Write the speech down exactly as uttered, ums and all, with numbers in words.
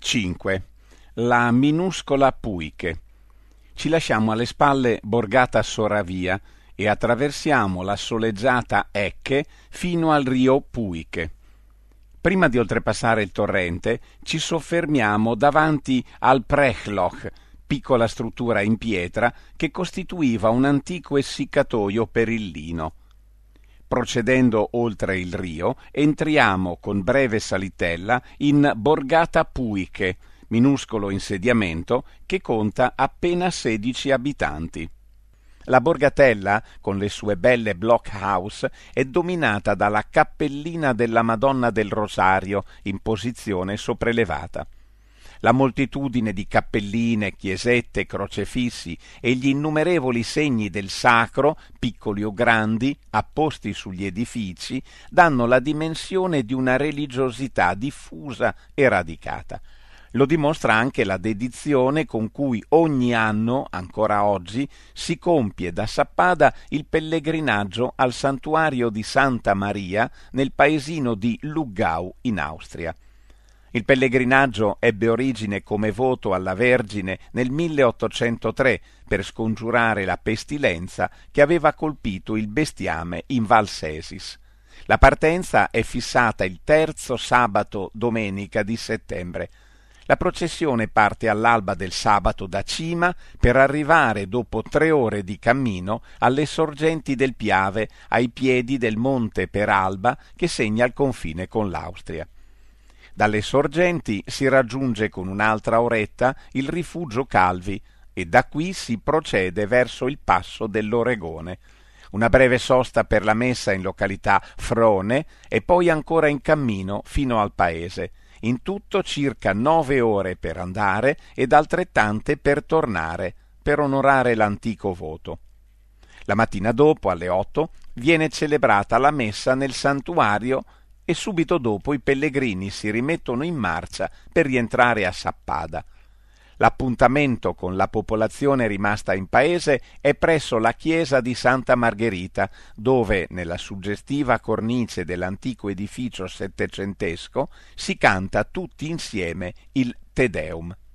cinque. La minuscola Puiche. Ci lasciamo alle spalle Borgata Soravia e attraversiamo la soleggiata Ecche fino al rio Puiche. Prima di oltrepassare il torrente ci soffermiamo davanti al Prechloch, piccola struttura in pietra che costituiva un antico essiccatoio per il lino. Procedendo oltre il rio, entriamo con breve salitella in Borgata Puiche, minuscolo insediamento che conta appena sedici abitanti. La borgatella, con le sue belle blockhouse, è dominata dalla cappellina della Madonna del Rosario in posizione sopraelevata. La moltitudine di cappelline, chiesette, crocefissi e gli innumerevoli segni del sacro, piccoli o grandi, apposti sugli edifici, danno la dimensione di una religiosità diffusa e radicata. Lo dimostra anche la dedizione con cui ogni anno, ancora oggi, si compie da Sappada il pellegrinaggio al santuario di Santa Maria nel paesino di Luggau in Austria. Il pellegrinaggio ebbe origine come voto alla Vergine nel milleottocentotre per scongiurare la pestilenza che aveva colpito il bestiame in Val Sesis. La partenza è fissata il terzo sabato domenica di settembre. La processione parte all'alba del sabato da Cima per arrivare dopo tre ore di cammino alle sorgenti del Piave ai piedi del monte Peralba che segna il confine con l'Austria. Dalle sorgenti si raggiunge con un'altra oretta il rifugio Calvi e da qui si procede verso il passo dell'Oregone. Una breve sosta per la messa in località Frone e poi ancora in cammino fino al paese. In tutto circa nove ore per andare ed altrettante per tornare, per onorare l'antico voto. La mattina dopo, alle otto, viene celebrata la messa nel santuario e subito dopo i pellegrini si rimettono in marcia per rientrare a Sappada. L'appuntamento con la popolazione rimasta in paese è presso la chiesa di Santa Margherita, dove, nella suggestiva cornice dell'antico edificio settecentesco, si canta tutti insieme il Te Deum.